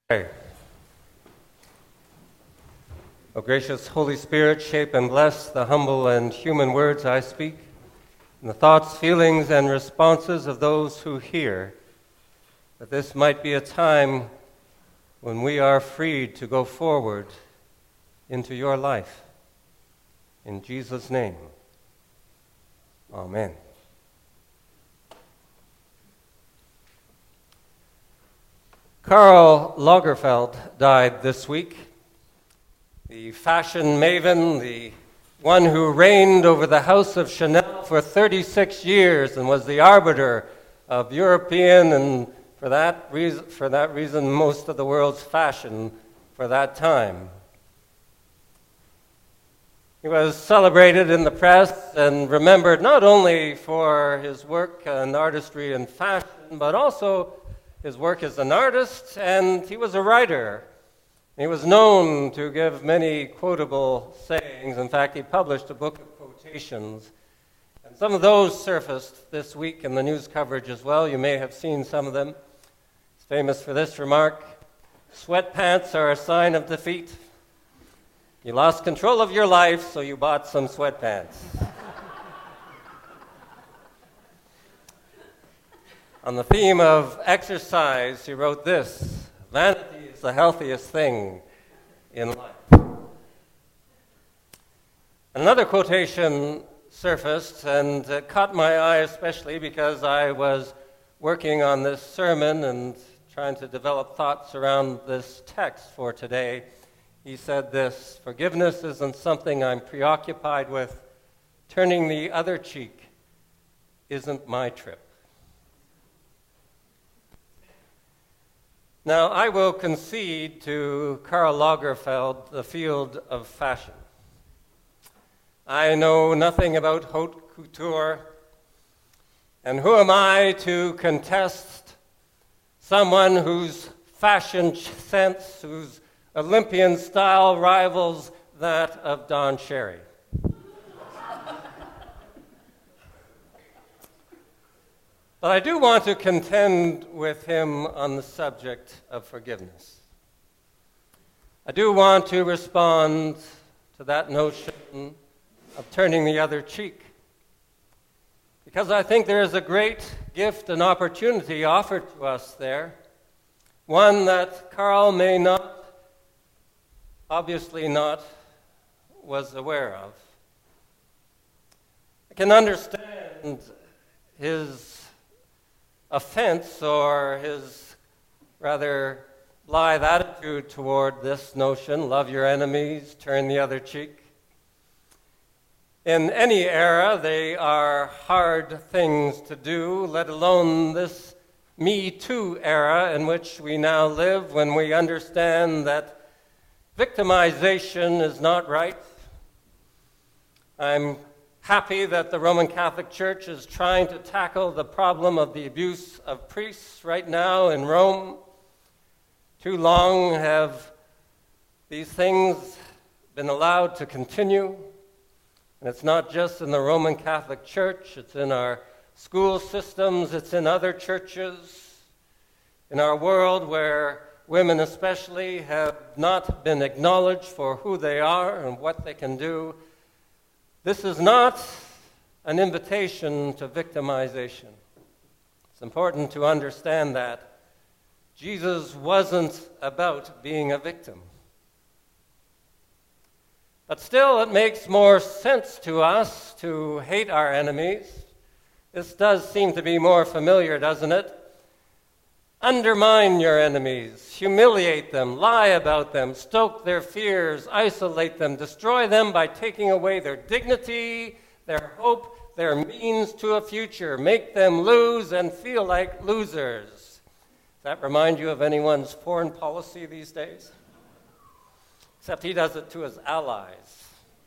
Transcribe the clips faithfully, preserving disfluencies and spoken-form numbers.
Pray. O gracious Holy Spirit, shape and bless the humble and human words I speak, and the thoughts, feelings, and responses of those who hear, that this might be a time when we are freed to go forward into your life. In Jesus' name, amen. Karl Lagerfeld died this week. The fashion maven, the one who reigned over the house of Chanel for thirty-six years and was the arbiter of European and, for that reason, for that reason, most of the world's fashion for that time. He was celebrated in the press and remembered not only for his work in artistry and fashion, but also his work as an artist, and he was a writer. He was known to give many quotable sayings. In fact, he published a book of quotations. And some of those surfaced this week in the news coverage as well. You may have seen some of them. He's famous for this remark: "Sweatpants are a sign of defeat. You lost control of your life, so you bought some sweatpants." On the theme of exercise, he wrote this: "Vanity is the healthiest thing in life." Another quotation surfaced, and it caught my eye especially because I was working on this sermon and trying to develop thoughts around this text for today. He said this: "Forgiveness isn't something I'm preoccupied with. Turning the other cheek isn't my trip." Now, I will concede to Karl Lagerfeld the field of fashion. I know nothing about haute couture, and who am I to contest someone whose fashion sense, whose Olympian style rivals that of Don Cherry? But I do want to contend with him on the subject of forgiveness. I do want to respond to that notion of turning the other cheek, because I think there is a great gift and opportunity offered to us there, one that Karl may not, obviously not, was aware of. I can understand his offense, or his rather blithe attitude toward this notion: love your enemies, turn the other cheek. In any era, they are hard things to do, let alone this Me Too era in which we now live, when we understand that victimization is not right. I'm happy that the Roman Catholic Church is trying to tackle the problem of the abuse of priests right now in Rome. Too long have these things been allowed to continue. And it's not just in the Roman Catholic Church, it's in our school systems, it's in other churches, in our world where women especially have not been acknowledged for who they are and what they can do. This is not an invitation to victimization. It's important to understand that Jesus wasn't about being a victim. But still, it makes more sense to us to hate our enemies. This does seem to be more familiar, doesn't it? Undermine your enemies, humiliate them, lie about them, stoke their fears, isolate them, destroy them by taking away their dignity, their hope, their means to a future, make them lose and feel like losers. Does that remind you of anyone's foreign policy these days? Except he does it to his allies.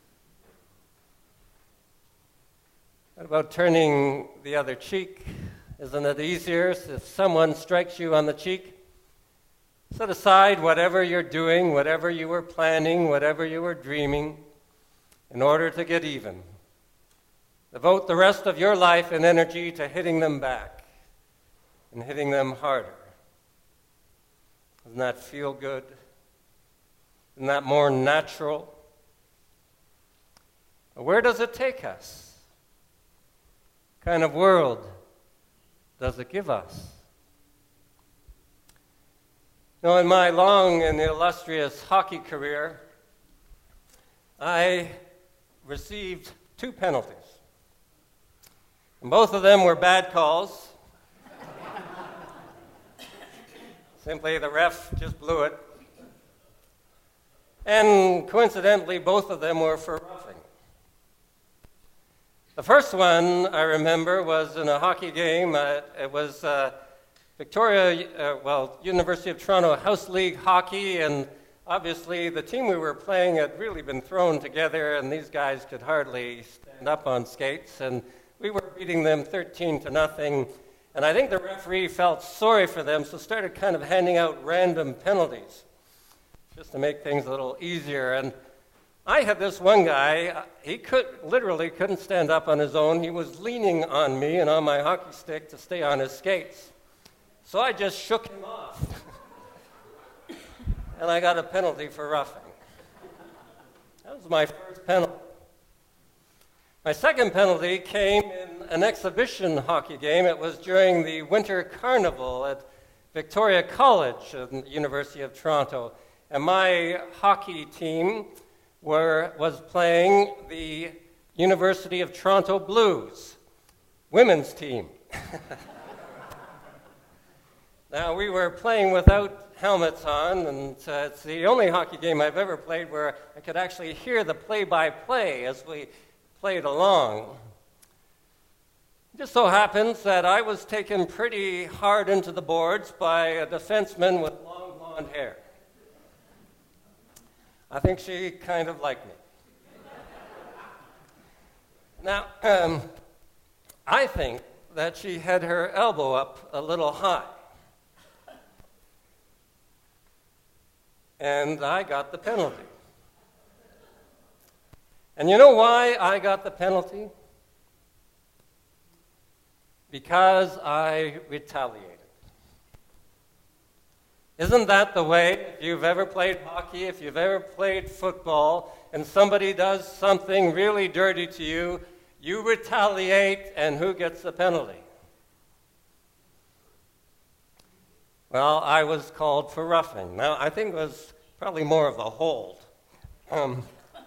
What about turning the other cheek? Isn't it easier if someone strikes you on the cheek? Set aside whatever you're doing, whatever you were planning, whatever you were dreaming, in order to get even. Devote the rest of your life and energy to hitting them back and hitting them harder. Doesn't that feel good? Isn't that more natural? But where does it take us? What kind of world does it give us? You know, in my long and illustrious hockey career, I received two penalties. And both of them were bad calls. Simply, the ref just blew it. And coincidentally, both of them were for roughing. The first one, I remember, was in a hockey game. Uh, it was uh, Victoria, uh, well, University of Toronto House League hockey, and obviously the team we were playing had really been thrown together, and these guys could hardly stand up on skates, and we were beating them thirteen to nothing. And I think the referee felt sorry for them, so started kind of handing out random penalties just to make things a little easier. And I had this one guy, he could literally couldn't stand up on his own. He was leaning on me and on my hockey stick to stay on his skates. So I just shook him off. And I got a penalty for roughing. That was my first penalty. My second penalty came in an exhibition hockey game. It was during the Winter Carnival at Victoria College at the University of Toronto. And my hockey team were, was playing the University of Toronto Blues, women's team. Now, we were playing without helmets on, and uh, it's the only hockey game I've ever played where I could actually hear the play-by-play as we played along. It just so happens that I was taken pretty hard into the boards by a defenseman with long blonde hair. I think she kind of liked me. Now, um, I think that she had her elbow up a little high. And I got the penalty. And you know why I got the penalty? Because I retaliated. Isn't that the way, if you've ever played hockey, if you've ever played football, and somebody does something really dirty to you, you retaliate, and who gets the penalty? Well, I was called for roughing. Now, I think it was probably more of a hold. Um,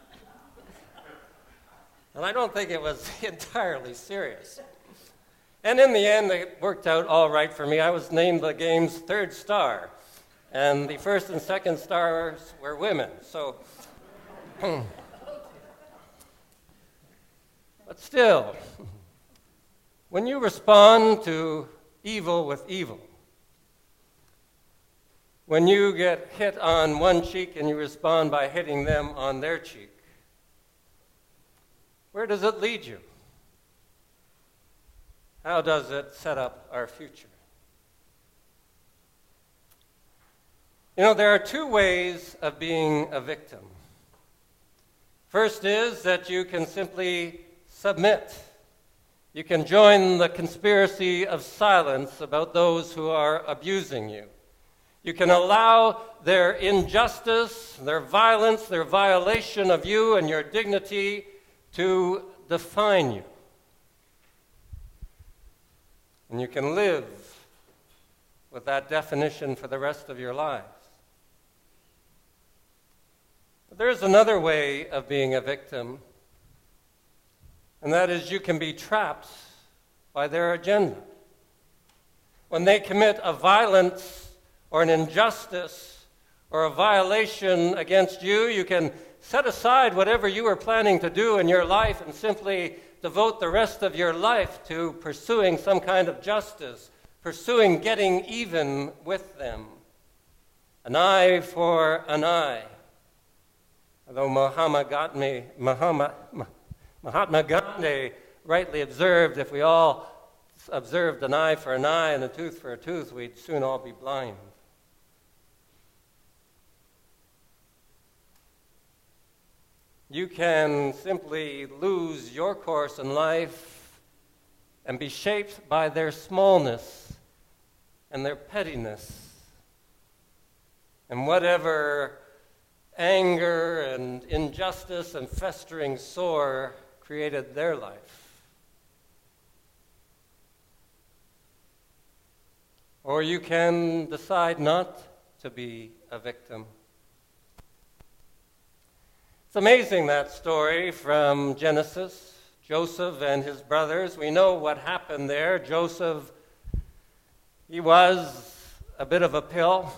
and I don't think it was entirely serious. And in the end, it worked out all right for me. I was named the game's third star. And the first and second stars were women. So, but still, when you respond to evil with evil, when you get hit on one cheek and you respond by hitting them on their cheek, where does it lead you? How does it set up our future? You know, there are two ways of being a victim. First is that you can simply submit. You can join the conspiracy of silence about those who are abusing you. You can allow their injustice, their violence, their violation of you and your dignity to define you. And you can live with that definition for the rest of your lives. But there's another way of being a victim, and that is you can be trapped by their agenda. When they commit a violence or an injustice or a violation against you, you can set aside whatever you were planning to do in your life and simply devote the rest of your life to pursuing some kind of justice, pursuing getting even with them. An eye for an eye. Although Mahatma Gandhi, Mahatma, Mahatma Gandhi rightly observed, if we all observed an eye for an eye and a tooth for a tooth, we'd soon all be blind. You can simply lose your course in life and be shaped by their smallness and their pettiness. and whatever anger and injustice and festering sore created their life. Or you can decide not to be a victim. It's amazing, that story from Genesis. Joseph and his brothers, we know what happened there. Joseph, he was a bit of a pill.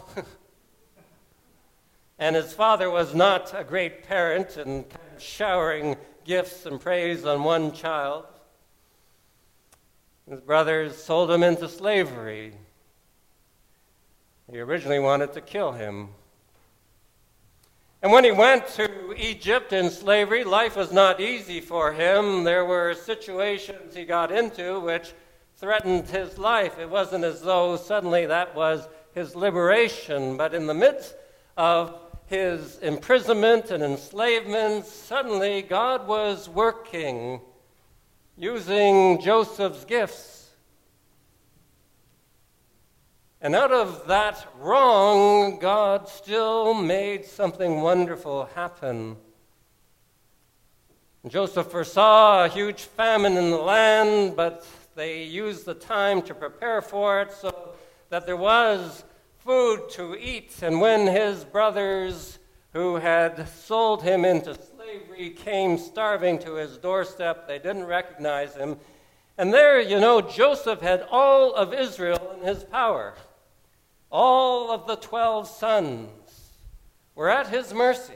And his father was not a great parent and kind of showering gifts and praise on one child. His brothers sold him into slavery. He originally wanted to kill him. And when he went to Egypt in slavery, life was not easy for him. There were situations he got into which threatened his life. It wasn't as though suddenly that was his liberation, but in the midst of his imprisonment and enslavement, suddenly God was working, using Joseph's gifts. And out of that wrong, God still made something wonderful happen. Joseph foresaw a huge famine in the land, but they used the time to prepare for it so that there was food to eat. And when his brothers who had sold him into slavery came starving to his doorstep, they didn't recognize him. And there, you know, Joseph had all of Israel in his power. All of the twelve sons were at his mercy.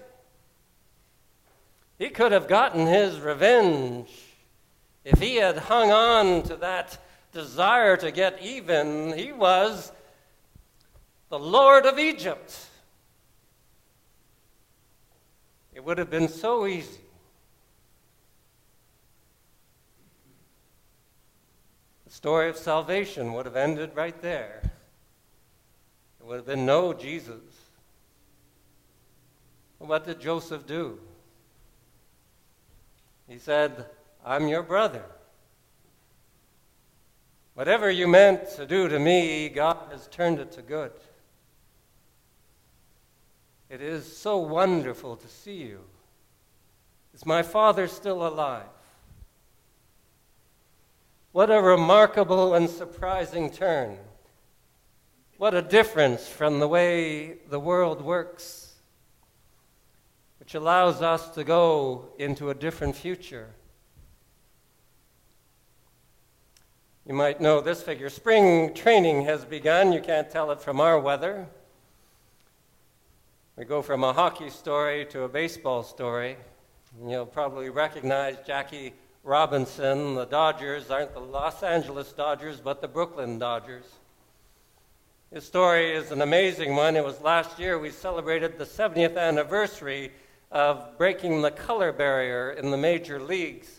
He could have gotten his revenge if he had hung on to that desire to get even. He was the Lord of Egypt. It would have been so easy. The story of salvation would have ended right there. There would have been no Jesus. What did Joseph do? He said, I'm your brother. Whatever you meant to do to me, God has turned it to good. It is so wonderful to see you. Is my father still alive? What a remarkable and surprising turn. What a difference from the way the world works, which allows us to go into a different future. You might know this figure. Spring training has begun. You can't tell it from our weather. We go from a hockey story to a baseball story. You'll probably recognize Jackie Robinson. The Dodgers aren't the Los Angeles Dodgers, but the Brooklyn Dodgers. His story is an amazing one. It was last year we celebrated the seventieth anniversary of breaking the color barrier in the major leagues.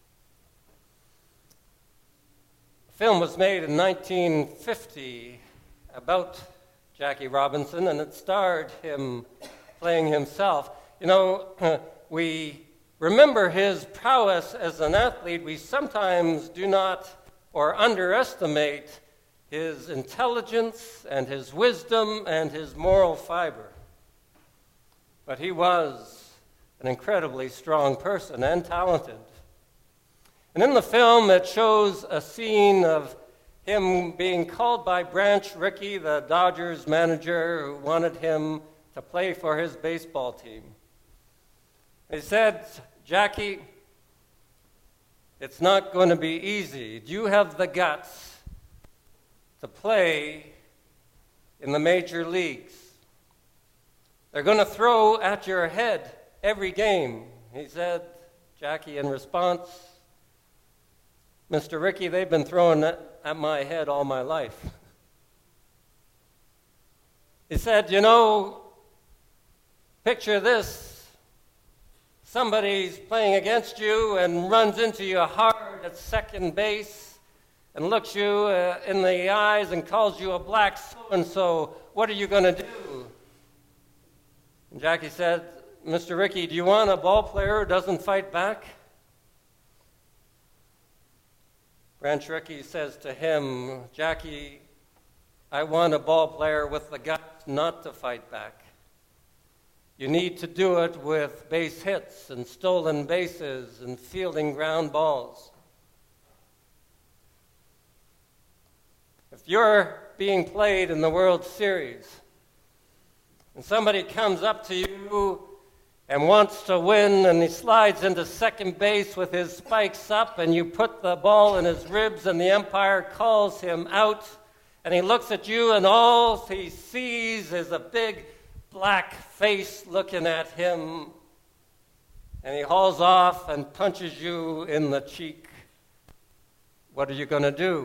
The film was made in nineteen fifty about Jackie Robinson, and it starred him playing himself. You know, we remember his prowess as an athlete. We sometimes do not or underestimate his intelligence and his wisdom and his moral fiber. But he was an incredibly strong person and talented. And in the film, it shows a scene of him being called by Branch Rickey, the Dodgers manager, who wanted him to play for his baseball team. He said, Jackie, it's not going to be easy. Do you have the guts to play in the major leagues? They're going to throw at your head every game. He said, Jackie, in response, Mister Rickey, they've been throwing at, at my head all my life. He said, you know, picture this. Somebody's playing against you and runs into you hard at second base and looks you uh, in the eyes and calls you a black so-and-so. What are you going to do? And Jackie said, Mister Rickey, do you want a ball player who doesn't fight back? Branch Rickey says to him, Jackie, I want a ball player with the guts not to fight back. You need to do it with base hits and stolen bases and fielding ground balls. If you're being played in the World Series and somebody comes up to you and wants to win, and he slides into second base with his spikes up, and you put the ball in his ribs, and the umpire calls him out, and he looks at you, and all he sees is a big black face looking at him, and he hauls off and punches you in the cheek. What are you going to do?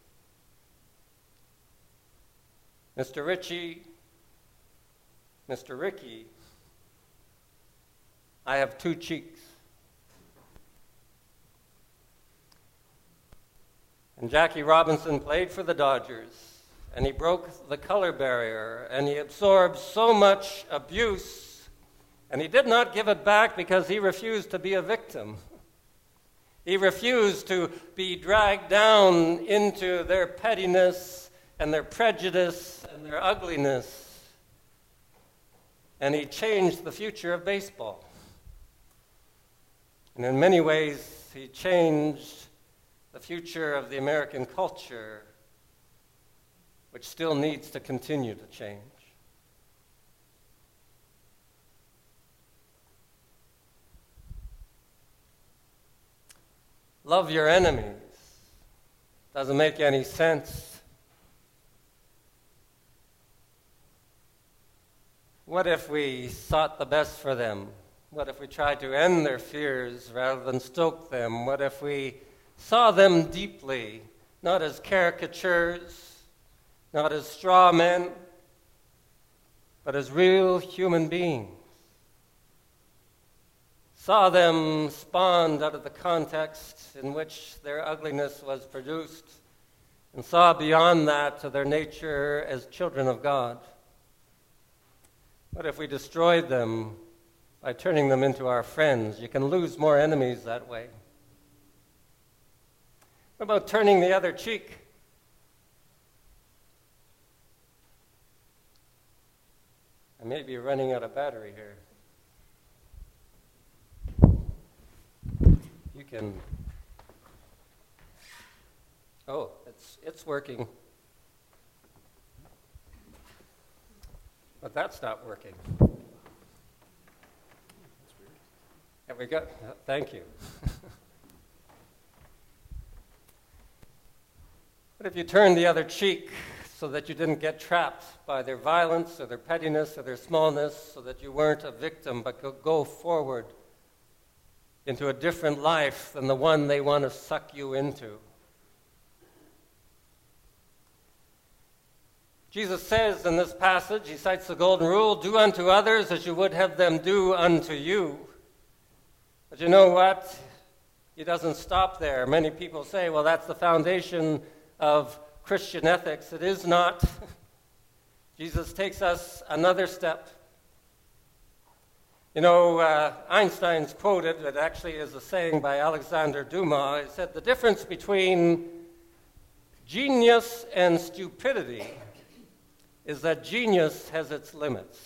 Mister Ritchie, Mister Ricky, I have two cheeks. And Jackie Robinson played for the Dodgers, and he broke the color barrier, and he absorbed so much abuse, and he did not give it back because he refused to be a victim. He refused to be dragged down into their pettiness and their prejudice and their ugliness, and he changed the future of baseball. And in many ways, he changed the future of the American culture, which still needs to continue to change. Love your enemies. Doesn't make any sense. What if we sought the best for them? What if we tried to end their fears rather than stoke them? What if we saw them deeply, not as caricatures, not as straw men, but as real human beings? Saw them spawned out of the context in which their ugliness was produced, and saw beyond that to their nature as children of God. What if we destroyed them by turning them into our friends? You can lose more enemies that way. What about turning the other cheek? I may be running out of battery here. You can... Oh, it's, it's working. But that's not working. There we go. Thank you. What if you turned the other cheek so that you didn't get trapped by their violence or their pettiness or their smallness, so that you weren't a victim but could go forward into a different life than the one they want to suck you into? Jesus says in this passage, he cites the golden rule, do unto others as you would have them do unto you. But you know what? He doesn't stop there. Many people say, well, that's the foundation of Christian ethics. It is not. Jesus takes us another step. You know, uh, Einstein's quoted, it actually is a saying by Alexander Dumas. He said, the difference between genius and stupidity is that genius has its limits.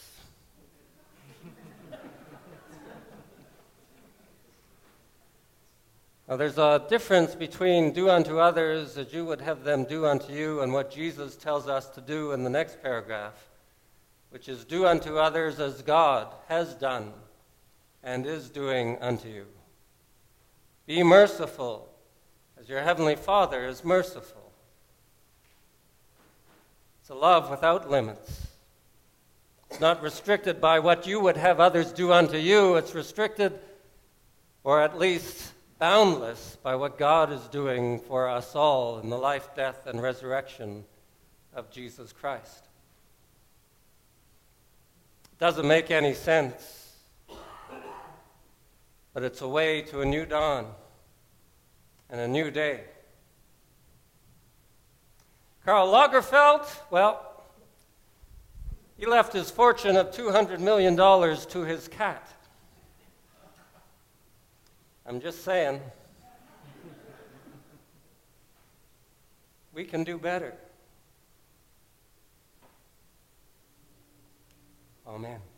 Now, there's a difference between do unto others as you would have them do unto you and what Jesus tells us to do in the next paragraph, which is do unto others as God has done and is doing unto you. Be merciful as your heavenly Father is merciful. It's a love without limits. It's not restricted by what you would have others do unto you. It's restricted, or at least boundless, by what God is doing for us all in the life, death, and resurrection of Jesus Christ. It doesn't make any sense, but it's a way to a new dawn and a new day. Karl Lagerfeld, well, he left his fortune of two hundred million dollars to his cat. I'm just saying, we can do better. Amen.